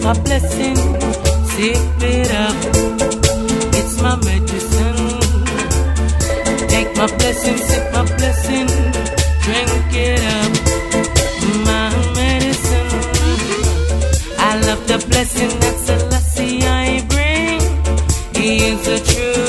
my blessing, sip it up. It's my medicine. Take my blessing, sip my blessing, drink it up. My medicine. I love the blessing that Selassie I bring. He is the truth.